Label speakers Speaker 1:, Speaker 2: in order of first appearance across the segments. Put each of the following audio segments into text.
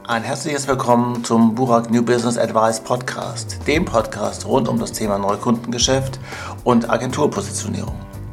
Speaker 1: Ein herzliches Willkommen zum Burak New Business Advice Podcast, dem Podcast rund um das Thema Neukundengeschäft und Agenturpositionierung.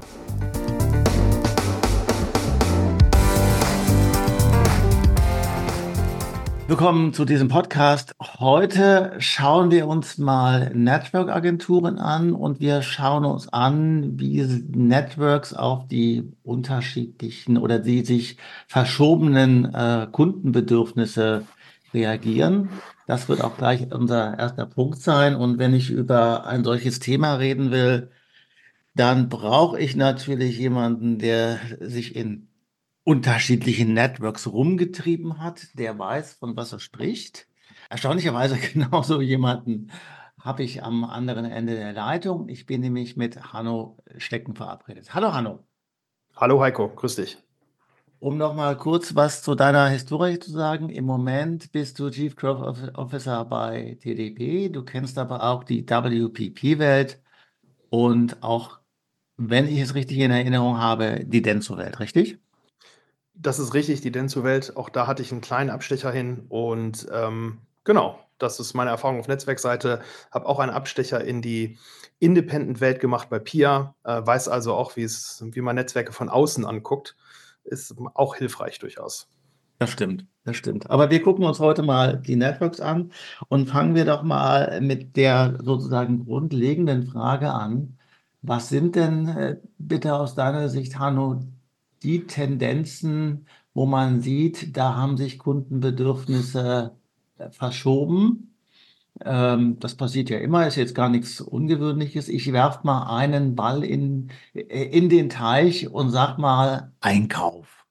Speaker 1: Willkommen zu diesem Podcast. Heute schauen wir uns mal Network-Agenturen an und wir schauen uns an, wie Networks auf die unterschiedlichen oder die sich verschobenen Kundenbedürfnisse reagieren. Das wird auch gleich unser erster Punkt sein. Und wenn ich über ein solches Thema reden will, dann brauche ich natürlich jemanden, der sich in unterschiedlichen Networks rumgetrieben hat, der weiß, von was er spricht. Erstaunlicherweise genauso jemanden habe ich am anderen Ende der Leitung. Ich bin nämlich mit Hanno Stecken verabredet. Hallo Hanno.
Speaker 2: Hallo Heiko, grüß dich.
Speaker 1: Um noch mal kurz was zu deiner Historie zu sagen. Im Moment bist du Chief Growth Officer bei TDP. Du kennst aber auch die WPP-Welt und auch, wenn ich es richtig in Erinnerung habe, die Denso-Welt, richtig?
Speaker 2: Das ist richtig, die Dentsu-Welt. Auch da hatte ich einen kleinen Abstecher hin und genau, das ist meine Erfahrung auf Netzwerkseite. Habe auch einen Abstecher in die Independent-Welt gemacht bei PIA, weiß also auch, wie man Netzwerke von außen anguckt. Ist auch hilfreich durchaus.
Speaker 1: Das stimmt, das stimmt. Aber wir gucken uns heute mal die Networks an und fangen wir doch mal mit der sozusagen grundlegenden Frage an. Was sind denn bitte aus deiner Sicht, Hanno, die Tendenzen, wo man sieht, da haben sich Kundenbedürfnisse verschoben? Das passiert ja immer, ist jetzt gar nichts Ungewöhnliches. Ich werfe mal einen Ball in den Teich und sag mal Einkauf.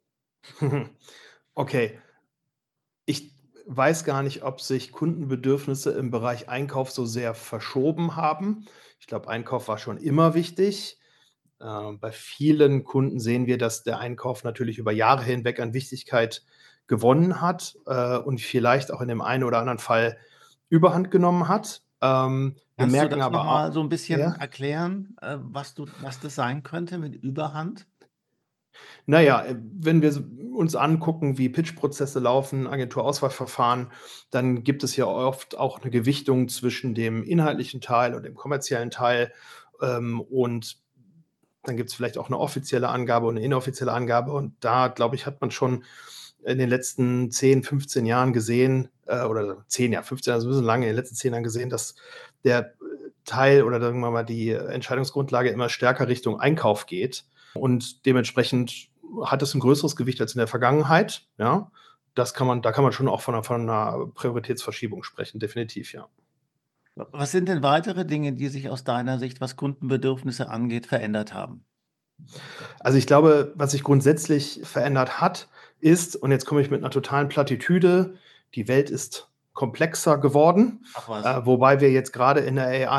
Speaker 2: Okay, ich weiß gar nicht, ob sich Kundenbedürfnisse im Bereich Einkauf so sehr verschoben haben. Ich glaube, Einkauf war schon immer wichtig. Bei vielen Kunden sehen wir, dass der Einkauf natürlich über Jahre hinweg an Wichtigkeit gewonnen hat, und vielleicht auch in dem einen oder anderen Fall Überhand genommen hat. Wir
Speaker 1: Kannst du
Speaker 2: merken
Speaker 1: das
Speaker 2: aber auch,
Speaker 1: nochmal so ein bisschen
Speaker 2: ja?
Speaker 1: erklären, was das sein könnte mit Überhand?
Speaker 2: Naja, wenn wir uns angucken, wie Pitch-Prozesse laufen, Agenturauswahlverfahren, dann gibt es ja oft auch eine Gewichtung zwischen dem inhaltlichen Teil und dem kommerziellen Teil. Und dann gibt es vielleicht auch eine offizielle Angabe und eine inoffizielle Angabe. Und da, glaube ich, hat man schon in den letzten 10, 15 Jahren gesehen, oder 10 Jahre, 15 Jahre, also ein bisschen lange, in den letzten 10 Jahren gesehen, dass der Teil oder sagen wir mal die Entscheidungsgrundlage immer stärker Richtung Einkauf geht. Und dementsprechend hat es ein größeres Gewicht als in der Vergangenheit. Ja, da kann man schon auch von einer Prioritätsverschiebung sprechen, definitiv, ja.
Speaker 1: Was sind denn weitere Dinge, die sich aus deiner Sicht, was Kundenbedürfnisse angeht, verändert haben?
Speaker 2: Also, ich glaube, was sich grundsätzlich verändert hat, ist, und jetzt komme ich mit einer totalen Plattitüde, die Welt ist komplexer geworden,
Speaker 1: Ach was.
Speaker 2: wobei wir jetzt gerade in der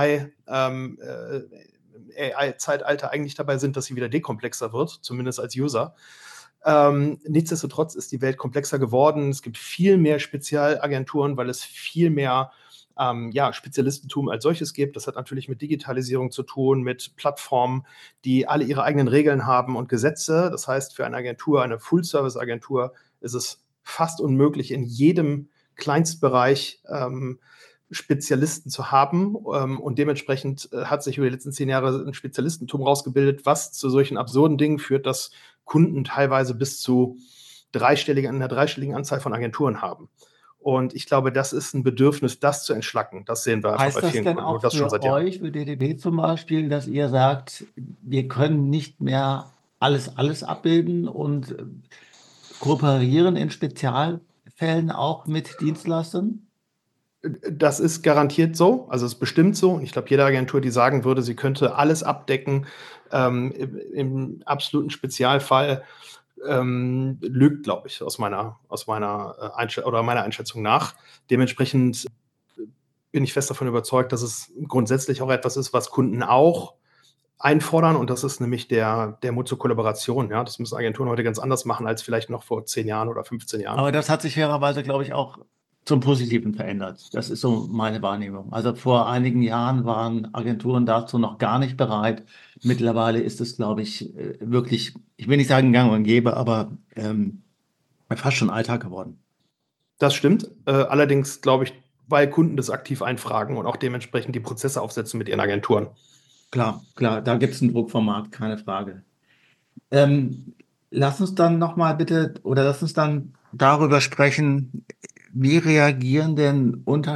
Speaker 2: AI-Zeitalter eigentlich dabei sind, dass sie wieder dekomplexer wird, zumindest als User. Nichtsdestotrotz ist die Welt komplexer geworden. Es gibt viel mehr Spezialagenturen, weil es viel mehr ja, Spezialistentum als solches gibt. Das hat natürlich mit Digitalisierung zu tun, mit Plattformen, die alle ihre eigenen Regeln haben und Gesetze. Das heißt, für eine Agentur, eine Full-Service-Agentur, ist es fast unmöglich, in jedem Kleinstbereich Spezialisten zu haben. Und dementsprechend hat sich über die letzten 10 Jahre ein Spezialistentum rausgebildet, was zu solchen absurden Dingen führt, dass Kunden teilweise bis zu einer dreistelligen Anzahl von Agenturen haben. Und ich glaube, das ist ein Bedürfnis, das zu entschlacken. Das sehen wir einfach bei
Speaker 1: Heißt das
Speaker 2: vielen
Speaker 1: denn
Speaker 2: Kunden
Speaker 1: auch
Speaker 2: und das schon
Speaker 1: für
Speaker 2: seit Jahren.
Speaker 1: euch, für DDB zum Beispiel, dass ihr sagt, wir können nicht mehr alles abbilden und kooperieren in Spezialfällen auch mit Dienstleistern?
Speaker 2: Das ist garantiert so, also es ist bestimmt so. Und ich glaube, jede Agentur, die sagen würde, sie könnte alles abdecken, im absoluten Spezialfall, lügt, glaube ich, meiner Einschätzung nach. Dementsprechend bin ich fest davon überzeugt, dass es grundsätzlich auch etwas ist, was Kunden auch einfordern, und das ist nämlich der Mut zur Kollaboration. Ja, das müssen Agenturen heute ganz anders machen als vielleicht noch vor 10 Jahren oder 15 Jahren.
Speaker 1: Aber das hat sich fairerweise, glaube ich, auch zum Positiven verändert. Das ist so meine Wahrnehmung. Also vor einigen Jahren waren Agenturen dazu noch gar nicht bereit. Mittlerweile ist es, glaube ich, wirklich, ich will nicht sagen gang und gäbe, aber fast schon Alltag geworden.
Speaker 2: Das stimmt. Allerdings glaube ich, weil Kunden das aktiv einfragen und auch dementsprechend die Prozesse aufsetzen mit ihren Agenturen.
Speaker 1: Klar, klar, da gibt es einen Druck vom Markt, keine Frage. Ähm, Lass uns dann nochmal bitte, oder lass uns dann darüber sprechen, wie reagieren denn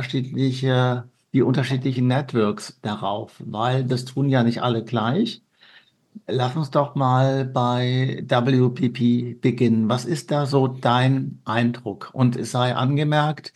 Speaker 1: die unterschiedlichen Networks darauf? Weil das tun ja nicht alle gleich. Lass uns doch mal bei WPP beginnen. Was ist da so dein Eindruck? Und es sei angemerkt,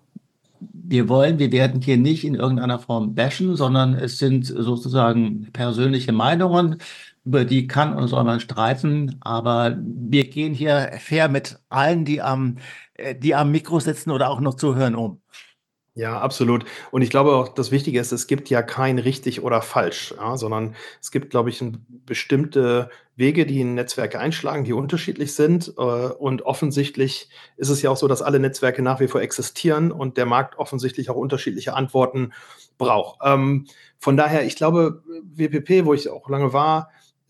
Speaker 1: wir werden hier nicht in irgendeiner Form bashen, sondern es sind sozusagen persönliche Meinungen, über die kann und soll man streiten, aber wir gehen hier fair mit allen, die am Mikro sitzen oder auch noch zuhören, um.
Speaker 2: Ja, absolut. Und ich glaube auch, das Wichtige ist, es gibt ja kein richtig oder falsch, ja, sondern es gibt, glaube ich, bestimmte Wege, die Netzwerke einschlagen, die unterschiedlich sind. Und offensichtlich ist es ja auch so, dass alle Netzwerke nach wie vor existieren und der Markt offensichtlich auch unterschiedliche Antworten braucht. Von daher, ich glaube, WPP, wo ich auch lange war,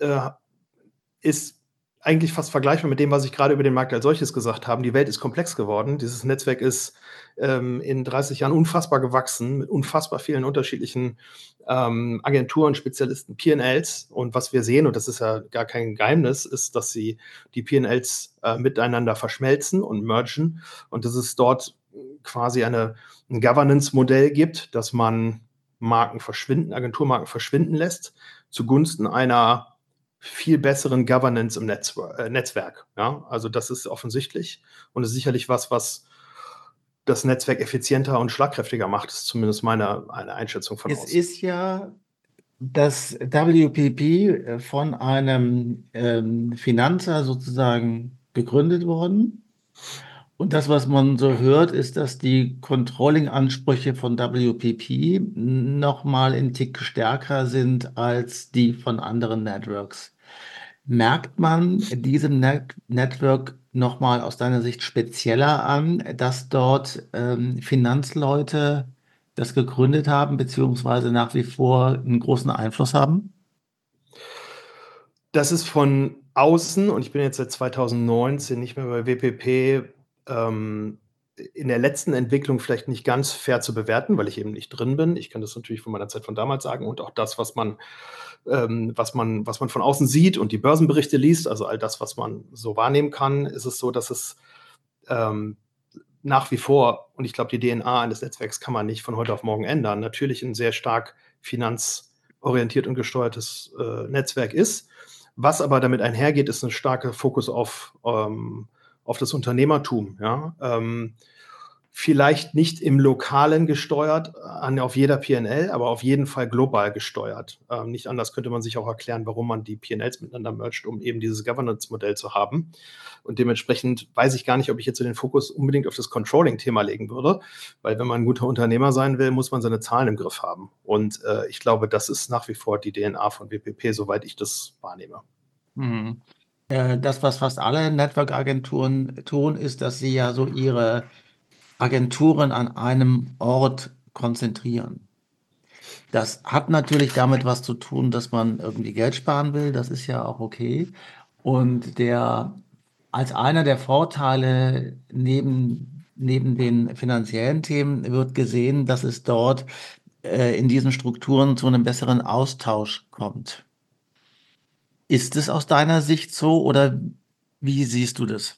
Speaker 2: ist eigentlich fast vergleichbar mit dem, was ich gerade über den Markt als solches gesagt habe. Die Welt ist komplex geworden. Dieses Netzwerk ist in 30 Jahren unfassbar gewachsen, mit unfassbar vielen unterschiedlichen Agenturen, Spezialisten, P&Ls. Und was wir sehen, und das ist ja gar kein Geheimnis, ist, dass sie die P&Ls miteinander verschmelzen und mergen. Und dass es dort quasi ein Governance-Modell gibt, dass man Agenturmarken verschwinden lässt, zugunsten einer viel besseren Governance im Netzwerk. Ja? Also das ist offensichtlich und ist sicherlich was das Netzwerk effizienter und schlagkräftiger macht. Das ist zumindest eine Einschätzung von
Speaker 1: Es
Speaker 2: außen.
Speaker 1: ist ja das WPP von einem Finanzer sozusagen gegründet worden. Und das, was man so hört, ist, dass die Controlling-Ansprüche von WPP nochmal einen Tick stärker sind als die von anderen Networks. Merkt man diesem Network nochmal aus deiner Sicht spezieller an, dass dort Finanzleute das gegründet haben, beziehungsweise nach wie vor einen großen Einfluss haben?
Speaker 2: Das ist von außen, und ich bin jetzt seit 2019 nicht mehr bei WPP, in der letzten Entwicklung vielleicht nicht ganz fair zu bewerten, weil ich eben nicht drin bin. Ich kann das natürlich von meiner Zeit von damals sagen und auch das, was man von außen sieht und die Börsenberichte liest, also all das, was man so wahrnehmen kann, ist es so, dass es ähm, nach wie vor, und ich glaube, die DNA eines Netzwerks kann man nicht von heute auf morgen ändern, natürlich ein sehr stark finanzorientiert und gesteuertes Netzwerk ist. Was aber damit einhergeht, ist ein starker Fokus auf das Unternehmertum. Ja? Vielleicht nicht im Lokalen gesteuert, auf jeder P&L, aber auf jeden Fall global gesteuert. Nicht anders könnte man sich auch erklären, warum man die P&Ls miteinander mergt, um eben dieses Governance-Modell zu haben. Und dementsprechend weiß ich gar nicht, ob ich jetzt so den Fokus unbedingt auf das Controlling-Thema legen würde, weil wenn man ein guter Unternehmer sein will, muss man seine Zahlen im Griff haben. Und ich glaube, das ist nach wie vor die DNA von WPP, soweit ich das wahrnehme.
Speaker 1: Mhm. Das, was fast alle Network-Agenturen tun, ist, dass sie ja so ihre Agenturen an einem Ort konzentrieren. Das hat natürlich damit was zu tun, dass man irgendwie Geld sparen will. Das ist ja auch okay. Und als einer der Vorteile neben den finanziellen Themen wird gesehen, dass es dort in diesen Strukturen zu einem besseren Austausch kommt. Ist es aus deiner Sicht so oder wie siehst du das?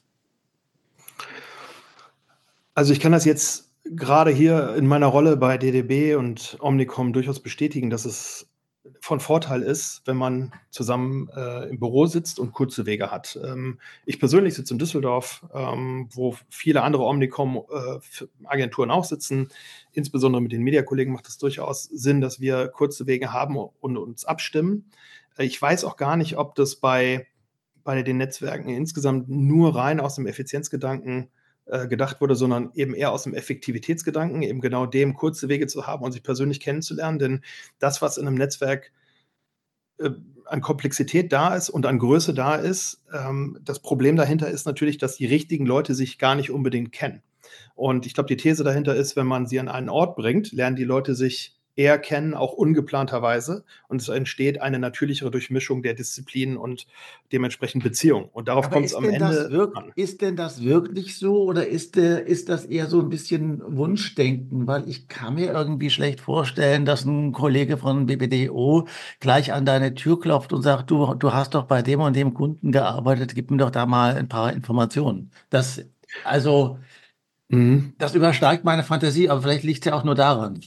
Speaker 2: Also ich kann das jetzt gerade hier in meiner Rolle bei DDB und Omnicom durchaus bestätigen, dass es von Vorteil ist, wenn man zusammen im Büro sitzt und kurze Wege hat. Ich persönlich sitze in Düsseldorf, wo viele andere Omnicom-Agenturen auch sitzen. Insbesondere mit den Mediakollegen macht es durchaus Sinn, dass wir kurze Wege haben und uns abstimmen. Ich weiß auch gar nicht, ob das bei den Netzwerken insgesamt nur rein aus dem Effizienzgedanken gedacht wurde, sondern eben eher aus dem Effektivitätsgedanken, eben genau dem kurze Wege zu haben und sich persönlich kennenzulernen. Denn das, was in einem Netzwerk äh, an Komplexität da ist und an Größe da ist, das Problem dahinter ist natürlich, dass die richtigen Leute sich gar nicht unbedingt kennen. Und ich glaube, die These dahinter ist, wenn man sie an einen Ort bringt, lernen die Leute sich eher kennen, auch ungeplanterweise. Und es entsteht eine natürlichere Durchmischung der Disziplinen und dementsprechend Beziehungen. Und darauf
Speaker 1: Aber
Speaker 2: kommt es am Ende an.
Speaker 1: ist denn das wirklich so oder ist das eher so ein bisschen Wunschdenken? Weil ich kann mir irgendwie schlecht vorstellen, dass ein Kollege von BBDO gleich an deine Tür klopft und sagt, du hast doch bei dem und dem Kunden gearbeitet, gib mir doch da mal ein paar Informationen. Also,
Speaker 2: Mhm.
Speaker 1: das übersteigt meine Fantasie, aber vielleicht liegt es ja auch nur daran.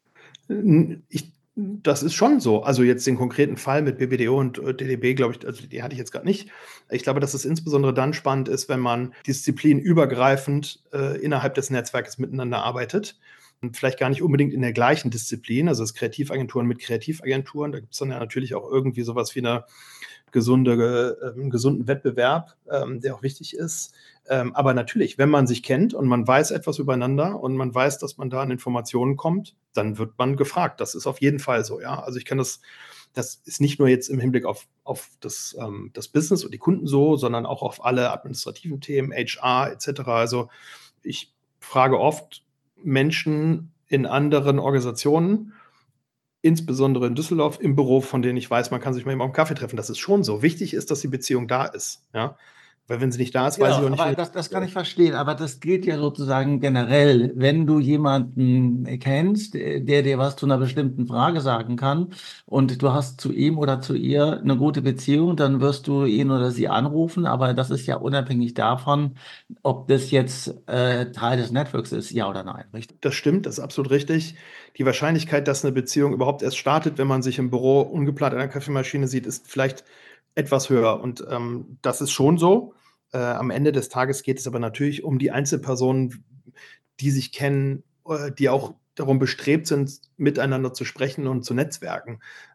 Speaker 2: Das ist schon so. Also jetzt den konkreten Fall mit BBDO und DDB, glaube ich, also die hatte ich jetzt gerade nicht. Ich glaube, dass es insbesondere dann spannend ist, wenn man disziplinübergreifend innerhalb des Netzwerkes miteinander arbeitet. Und vielleicht gar nicht unbedingt in der gleichen Disziplin, also es Kreativagenturen mit Kreativagenturen. Da gibt es dann ja natürlich auch irgendwie sowas wie einen gesunden Wettbewerb, der auch wichtig ist. Aber natürlich, wenn man sich kennt und man weiß etwas übereinander und man weiß, dass man da an Informationen kommt, dann wird man gefragt. Das ist auf jeden Fall so, ja. Also ich kann das ist nicht nur jetzt im Hinblick auf das Business und die Kunden so, sondern auch auf alle administrativen Themen, HR etc. Also ich frage oft Menschen in anderen Organisationen, insbesondere in Düsseldorf, im Büro, von denen ich weiß, man kann sich mal eben auf 'n Kaffee treffen. Das ist schon so. Wichtig ist, dass die Beziehung da ist, ja? Weil wenn sie nicht da ist, weiß
Speaker 1: Ja,
Speaker 2: ich auch nicht,
Speaker 1: aber
Speaker 2: wie
Speaker 1: das kann ich verstehen. Aber das gilt ja sozusagen generell. Wenn du jemanden kennst, der dir was zu einer bestimmten Frage sagen kann und du hast zu ihm oder zu ihr eine gute Beziehung, dann wirst du ihn oder sie anrufen. Aber das ist ja unabhängig davon, ob das jetzt Teil des Networks ist, ja oder nein, richtig?
Speaker 2: das stimmt, das ist absolut richtig. Die Wahrscheinlichkeit, dass eine Beziehung überhaupt erst startet, wenn man sich im Büro ungeplant an der Kaffeemaschine sieht, ist vielleicht etwas höher. Und das ist schon so. Am Ende des Tages geht es aber natürlich um die Einzelpersonen, die sich kennen, die auch darum bestrebt sind, miteinander zu sprechen und zu netzwerken.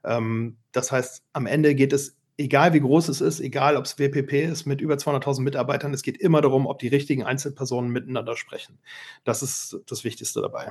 Speaker 2: Das heißt, am Ende geht es, egal wie groß es ist, egal ob es WPP ist mit über 200.000 Mitarbeitern, es geht immer darum, ob die richtigen Einzelpersonen miteinander sprechen. Das ist das Wichtigste dabei.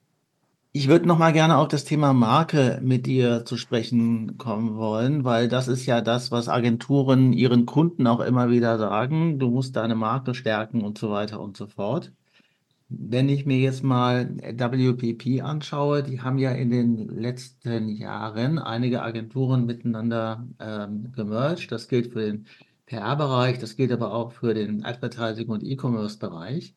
Speaker 1: Ich würde noch mal gerne auf das Thema Marke mit dir zu sprechen kommen wollen, weil das ist ja das, was Agenturen ihren Kunden auch immer wieder sagen. Du musst deine Marke stärken und so weiter und so fort. Wenn ich mir jetzt mal WPP anschaue, die haben ja in den letzten Jahren einige Agenturen miteinander gemerged. Das gilt für den PR-Bereich, das gilt aber auch für den Advertising- und E-Commerce-Bereich.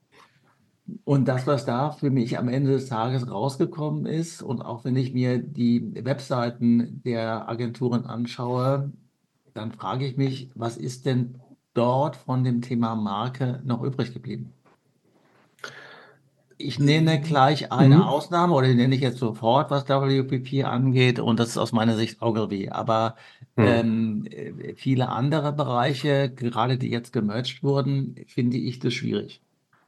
Speaker 1: Und das, was da für mich am Ende des Tages rausgekommen ist, und auch wenn ich mir die Webseiten der Agenturen anschaue, dann frage ich mich, was ist denn dort von dem Thema Marke noch übrig geblieben? Ich nenne gleich eine
Speaker 2: Mhm.
Speaker 1: Ausnahme oder die nenne ich jetzt sofort, was WPP angeht, und das ist aus meiner Sicht Ogilvy. Aber
Speaker 2: Mhm.
Speaker 1: viele andere Bereiche, gerade die jetzt gemerged wurden, finde ich das schwierig.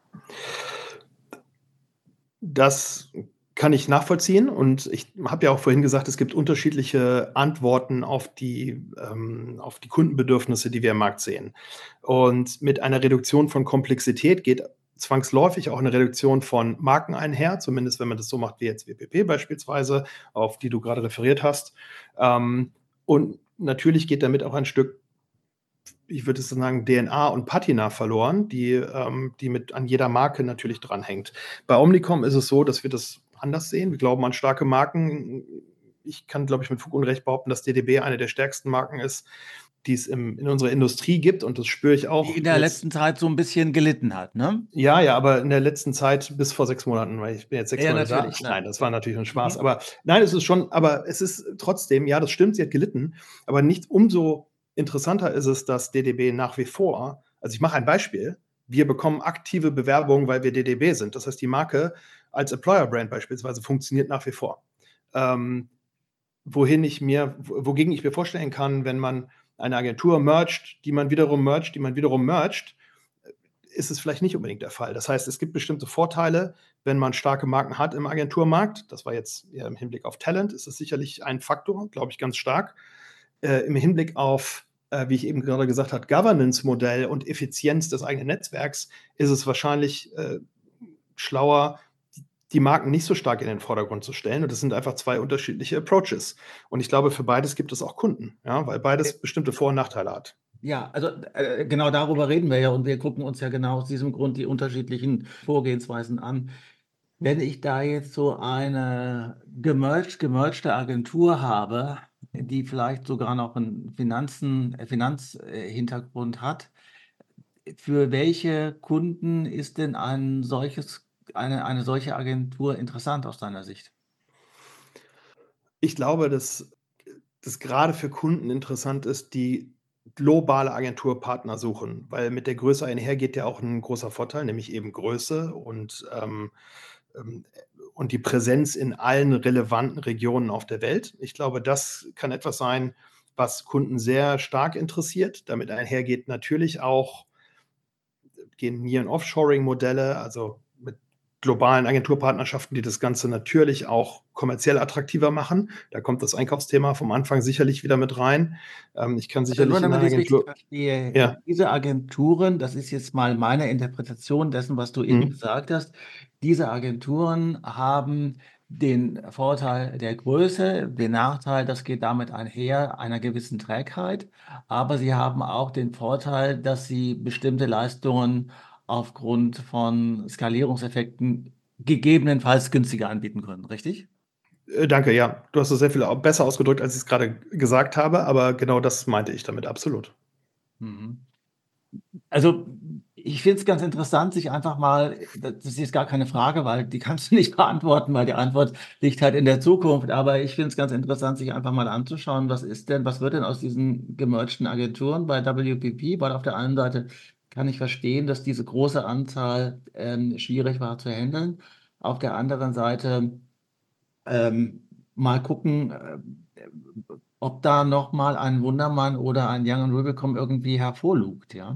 Speaker 2: Das kann ich nachvollziehen und ich habe ja auch vorhin gesagt, es gibt unterschiedliche Antworten auf die Kundenbedürfnisse, die wir im Markt sehen. Und mit einer Reduktion von Komplexität geht zwangsläufig auch eine Reduktion von Marken einher, zumindest wenn man das so macht wie jetzt WPP beispielsweise, auf die du gerade referiert hast. Und natürlich geht damit auch ein Stück, ich würde sagen, DNA und Patina verloren, die mit an jeder Marke natürlich dranhängt. Bei Omnicom ist es so, dass wir das anders sehen. Wir glauben an starke Marken. Ich kann, glaube ich, mit Fug und Recht behaupten, dass DDB eine der stärksten Marken ist, die es in unserer Industrie gibt. Und das spüre ich
Speaker 1: Die
Speaker 2: auch
Speaker 1: in der
Speaker 2: jetzt.
Speaker 1: letzten Zeit so ein bisschen gelitten hat, ne?
Speaker 2: Ja, ja, aber in der letzten Zeit bis vor 6 Monaten, weil ich bin jetzt sechs
Speaker 1: Ja,
Speaker 2: Monate da.
Speaker 1: natürlich,
Speaker 2: Nein,
Speaker 1: klar.
Speaker 2: das war
Speaker 1: Ja.
Speaker 2: natürlich ein Spaß.
Speaker 1: Mhm.
Speaker 2: Aber nein, es ist schon, aber es ist trotzdem, ja, das stimmt, sie hat gelitten. Aber nicht umso interessanter ist es, dass DDB nach wie vor, also ich mache ein Beispiel, wir bekommen aktive Bewerbungen, weil wir DDB sind. Das heißt, die Marke als Employer-Brand beispielsweise funktioniert nach wie vor. Ähm, wogegen ich mir vorstellen kann, wenn man eine Agentur mergt, die man wiederum mergt, ist es vielleicht nicht unbedingt der Fall. Das heißt, es gibt bestimmte Vorteile, wenn man starke Marken hat im Agenturmarkt. Das war jetzt eher im Hinblick auf Talent, ist es sicherlich ein Faktor, glaube ich, ganz stark. Im Hinblick auf, wie ich eben gerade gesagt habe, Governance-Modell und Effizienz des eigenen Netzwerks ist es wahrscheinlich schlauer, die Marken nicht so stark in den Vordergrund zu stellen. Und das sind einfach zwei unterschiedliche Approaches. Und ich glaube, für beides gibt es auch Kunden, ja, weil beides bestimmte Vor- und Nachteile hat.
Speaker 1: Ja, also genau darüber reden wir ja und wir gucken uns ja genau aus diesem Grund die unterschiedlichen Vorgehensweisen an. Wenn ich da jetzt so eine gemergte Agentur habe, die vielleicht sogar noch einen Finanzhintergrund hat, für welche Kunden ist denn eine solche Agentur interessant aus deiner Sicht?
Speaker 2: Ich glaube, dass das gerade für Kunden interessant ist, die globale Agenturpartner suchen, weil mit der Größe einhergeht ja auch ein großer Vorteil, nämlich eben Größe ähm, und die Präsenz in allen relevanten Regionen auf der Welt. Ich glaube, das kann etwas sein, was Kunden sehr stark interessiert. Damit einhergeht natürlich auch gehen Near- und Offshoring-Modelle, also mit globalen Agenturpartnerschaften, die das Ganze natürlich auch kommerziell attraktiver machen. Da kommt das Einkaufsthema vom Anfang sicherlich wieder mit rein. Ich kann
Speaker 1: Also nur
Speaker 2: sicherlich in
Speaker 1: damit
Speaker 2: einer
Speaker 1: ich es richtig
Speaker 2: Agentur
Speaker 1: verstehe,
Speaker 2: ja,
Speaker 1: diese Agenturen, das ist jetzt mal meine Interpretation dessen, was du eben
Speaker 2: mhm.
Speaker 1: gesagt hast, diese Agenturen haben den Vorteil der Größe, den Nachteil, das geht damit einher, einer gewissen Trägheit, aber sie haben auch den Vorteil, dass sie bestimmte Leistungen aufgrund von Skalierungseffekten gegebenenfalls günstiger anbieten können, richtig?
Speaker 2: Danke, ja. Du hast es sehr viel besser ausgedrückt, als ich es gerade gesagt habe, aber genau das meinte ich damit, absolut.
Speaker 1: Mhm. Also, ich finde es ganz interessant, sich einfach mal, das ist jetzt gar keine Frage, weil die kannst du nicht beantworten, weil die Antwort liegt halt in der Zukunft. Aber ich finde es ganz interessant, sich einfach mal anzuschauen, was wird denn aus diesen gemergten Agenturen bei WPP? Weil auf der einen Seite kann ich verstehen, dass diese große Anzahl schwierig war zu handeln. Auf der anderen Seite mal gucken, ob da noch mal ein Wundermann oder ein Young and Rubicon irgendwie hervorlugt, ja.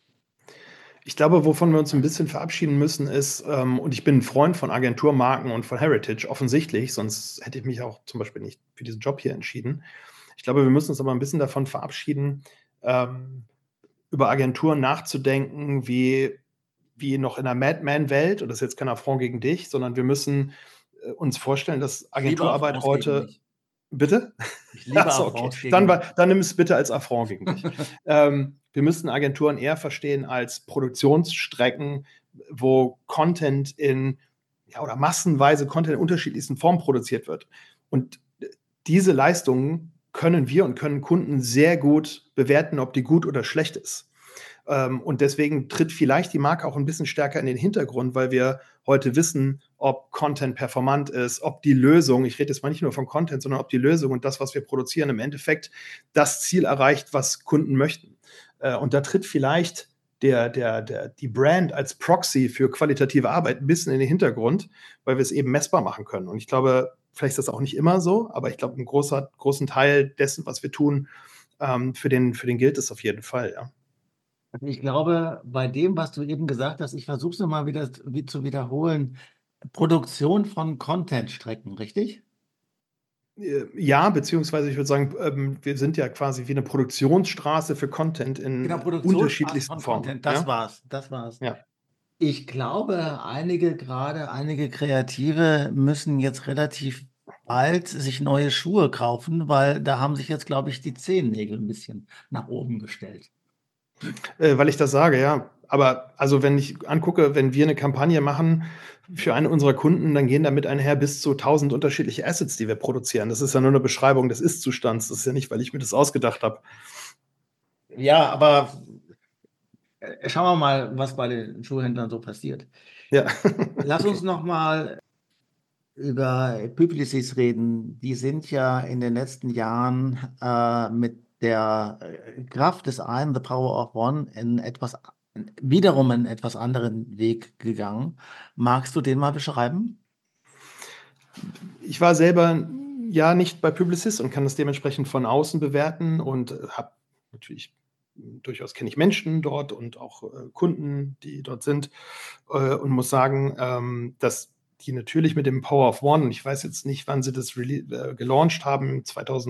Speaker 2: Ich glaube, wovon wir uns ein bisschen verabschieden müssen, ist und ich bin ein Freund von Agenturmarken und von Heritage offensichtlich, sonst hätte ich mich auch zum Beispiel nicht für diesen Job hier entschieden. Ich glaube, wir müssen uns aber ein bisschen davon verabschieden, ähm, über Agenturen nachzudenken wie noch in der Madman-Welt, und das ist jetzt kein Affront gegen dich, sondern wir müssen, uns vorstellen, dass
Speaker 1: Ich liebe
Speaker 2: Agenturarbeit
Speaker 1: Affronts gegen
Speaker 2: heute
Speaker 1: dich.
Speaker 2: bitte?
Speaker 1: Ich liebe
Speaker 2: Ach so, okay.
Speaker 1: Affronts gegen dich.
Speaker 2: Dann nimm es bitte als Affront gegen dich. Wir müssten Agenturen eher verstehen als Produktionsstrecken, wo Content in ja, oder massenweise Content in unterschiedlichsten Formen produziert wird. Und diese Leistungen können wir und können Kunden sehr gut bewerten, ob die gut oder schlecht ist. Und deswegen tritt vielleicht die Marke auch ein bisschen stärker in den Hintergrund, weil wir heute wissen, ob Content performant ist, ob die Lösung, ich rede jetzt mal nicht nur von Content, sondern ob die Lösung und das, was wir produzieren, im Endeffekt das Ziel erreicht, was Kunden möchten. Und da tritt vielleicht die Brand als Proxy für qualitative Arbeit ein bisschen in den Hintergrund, weil wir es eben messbar machen können. Und ich glaube, vielleicht ist das auch nicht immer so, aber ich glaube, einen großen Teil dessen, was wir tun, für den gilt es auf jeden Fall, ja.
Speaker 1: Also ich glaube, bei dem, was du eben gesagt hast, ich versuche es nochmal wieder zu wiederholen, Produktion von Content-Strecken, richtig?
Speaker 2: Ja, beziehungsweise ich würde sagen, wir sind ja quasi wie eine Produktionsstraße für Content
Speaker 1: Genau,
Speaker 2: in
Speaker 1: Produktionsstraße
Speaker 2: unterschiedlichsten
Speaker 1: von
Speaker 2: Formen,
Speaker 1: Content, das
Speaker 2: ja?
Speaker 1: war's, das war's.
Speaker 2: Ja.
Speaker 1: Ich glaube, einige Kreative müssen jetzt relativ bald sich neue Schuhe kaufen, weil da haben sich jetzt, glaube ich, die Zehennägel ein bisschen nach oben gestellt.
Speaker 2: Weil ich das sage, ja. Aber also, wenn ich angucke, wenn wir eine Kampagne machen für einen unserer Kunden, dann gehen damit einher bis zu 1.000 unterschiedliche Assets, die wir produzieren. Das ist ja nur eine Beschreibung des Ist-Zustands. Das ist ja nicht, weil ich mir das ausgedacht habe.
Speaker 1: Ja, aber schauen wir mal, was bei den Schuhhändlern so passiert.
Speaker 2: Ja,
Speaker 1: Lass uns
Speaker 2: okay.
Speaker 1: noch mal über Publicis reden. Die sind ja in den letzten Jahren mit der Kraft des einen, The Power of One, wiederum einen etwas anderen Weg gegangen. Magst du den mal beschreiben?
Speaker 2: Ich war selber ja nicht bei Publicis und kann das dementsprechend von außen bewerten und habe natürlich durchaus kenne ich Menschen dort und auch Kunden, die dort sind und muss sagen, dass die natürlich mit dem Power of One, und ich weiß jetzt nicht, wann sie das gelauncht haben,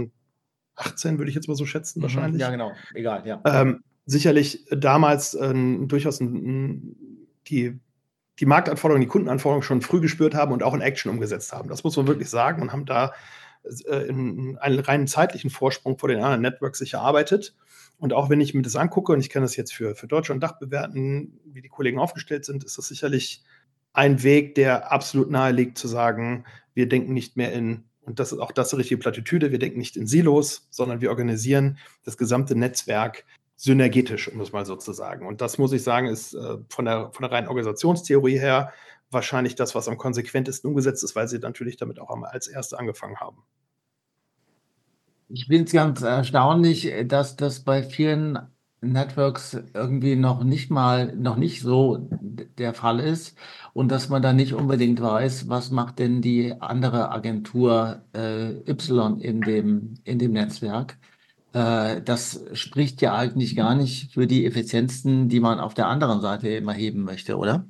Speaker 2: 2018 würde ich jetzt mal so schätzen
Speaker 1: Mhm, ja,
Speaker 2: wahrscheinlich,
Speaker 1: genau. Egal, ja.
Speaker 2: sicherlich damals durchaus die Marktanforderungen, die Kundenanforderungen schon früh gespürt haben und auch in Action umgesetzt haben. Das muss man wirklich sagen und haben da einen reinen zeitlichen Vorsprung vor den anderen Networks sich erarbeitet. Und auch wenn ich mir das angucke, und ich kann das jetzt für Deutschland und Dach bewerten, wie die Kollegen aufgestellt sind, ist das sicherlich ein Weg, der absolut nahe liegt, zu sagen, wir denken nicht mehr und das ist auch das die richtige Plattitüde, wir denken nicht in Silos, sondern wir organisieren das gesamte Netzwerk synergetisch, um es mal so zu sagen. Und das, muss ich sagen, ist von der reinen Organisationstheorie her wahrscheinlich das, was am konsequentesten umgesetzt ist, weil sie natürlich damit auch als Erste angefangen haben.
Speaker 1: Ich finde es ganz erstaunlich, dass das bei vielen Networks irgendwie noch nicht so der Fall ist und dass man da nicht unbedingt weiß, was macht denn die andere Agentur Y in dem Netzwerk. Das spricht ja eigentlich gar nicht für die Effizienzen, die man auf der anderen Seite immer heben möchte, oder?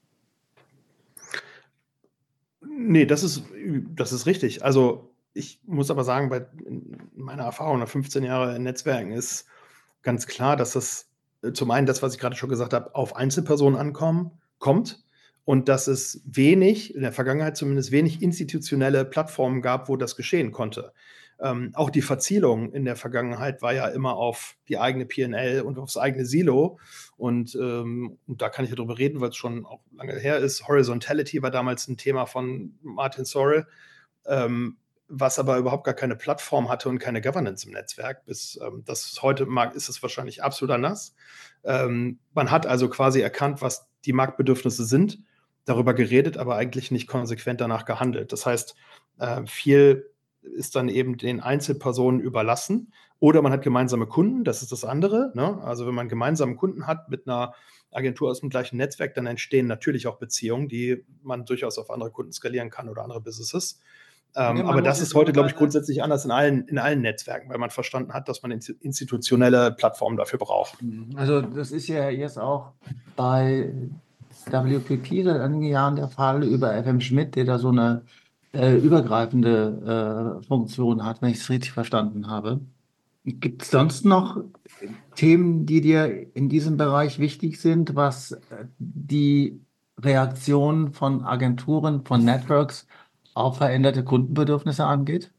Speaker 2: Nee, das ist richtig. Also, ich muss aber sagen, in meiner Erfahrung nach 15 Jahre in Netzwerken ist ganz klar, dass das zum einen das, was ich gerade schon gesagt habe, auf Einzelpersonen kommt und dass es in der Vergangenheit zumindest wenig institutionelle Plattformen gab, wo das geschehen konnte. Auch die Verzielung in der Vergangenheit war ja immer auf die eigene P&L und aufs eigene Silo. Und da kann ich ja drüber reden, weil es schon auch lange her ist. Horizontality war damals ein Thema von Martin Sorrell, was aber überhaupt gar keine Plattform hatte und keine Governance im Netzwerk. Bis das heute ist es wahrscheinlich absolut anders. Man hat also quasi erkannt, was die Marktbedürfnisse sind, darüber geredet, aber eigentlich nicht konsequent danach gehandelt. Das heißt, viel ist dann eben den Einzelpersonen überlassen. Oder man hat gemeinsame Kunden, das ist das andere. Ne? Also wenn man gemeinsame Kunden hat mit einer Agentur aus dem gleichen Netzwerk, dann entstehen natürlich auch Beziehungen, die man durchaus auf andere Kunden skalieren kann oder andere Businesses.
Speaker 1: Nee, man
Speaker 2: Aber
Speaker 1: muss
Speaker 2: das
Speaker 1: jetzt
Speaker 2: ist heute, glaube ich,
Speaker 1: mittlerweile-
Speaker 2: grundsätzlich anders in allen Netzwerken, weil man verstanden hat, dass man institutionelle Plattformen dafür braucht.
Speaker 1: Also das ist ja jetzt auch bei WPP seit einigen Jahren der Fall über FM Schmidt, der da so eine übergreifende Funktion hat, wenn ich es richtig verstanden habe. Gibt es sonst noch Themen, die dir in diesem Bereich wichtig sind, was die Reaktion von Agenturen, von Networks auf veränderte Kundenbedürfnisse angeht?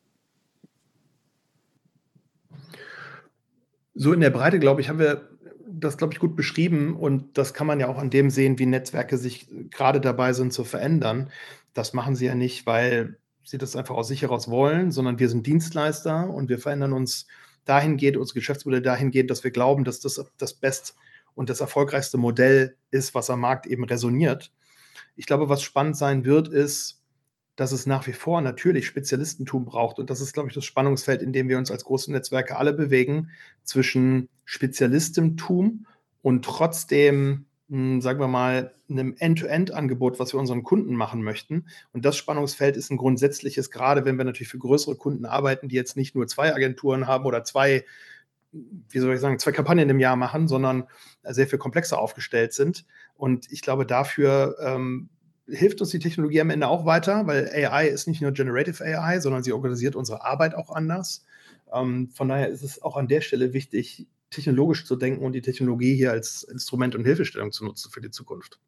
Speaker 2: So in der Breite, glaube ich, haben wir das, glaube ich, gut beschrieben und das kann man ja auch an dem sehen, wie Netzwerke sich gerade dabei sind zu verändern. Das machen sie ja nicht, weil sie das einfach aus sich heraus wollen, sondern wir sind Dienstleister und wir verändern uns dahingehend, unsere Geschäftsmodelle dahingehend, dass wir glauben, dass das best und das erfolgreichste Modell ist, was am Markt eben resoniert. Ich glaube, was spannend sein wird, ist, dass es nach wie vor natürlich Spezialistentum braucht. Und das ist, glaube ich, das Spannungsfeld, in dem wir uns als große Netzwerke alle bewegen, zwischen Spezialistentum und trotzdem, sagen wir mal, einem End-to-End-Angebot, was wir unseren Kunden machen möchten. Und das Spannungsfeld ist ein grundsätzliches, gerade wenn wir natürlich für größere Kunden arbeiten, die jetzt nicht nur 2 Agenturen haben oder zwei Kampagnen im Jahr machen, sondern sehr viel komplexer aufgestellt sind. Und ich glaube, dafür hilft uns die Technologie am Ende auch weiter, weil AI ist nicht nur Generative AI, sondern sie organisiert unsere Arbeit auch anders. Von daher ist es auch an der Stelle wichtig, technologisch zu denken und die Technologie hier als Instrument und Hilfestellung zu nutzen für die Zukunft.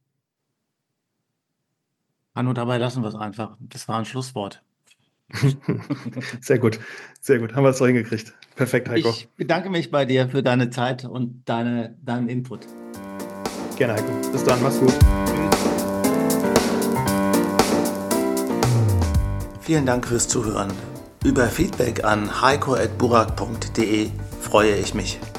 Speaker 1: Hanno, dabei lassen wir es einfach. Das war ein Schlusswort.
Speaker 2: Sehr gut, sehr gut. Haben wir es so hingekriegt. Perfekt, Heiko.
Speaker 1: Ich bedanke mich bei dir für deine Zeit und deinen Input.
Speaker 2: Gerne, Heiko. Bis dann, mach's gut.
Speaker 1: Vielen Dank fürs Zuhören. Über Feedback an heiko@burak.de freue ich mich.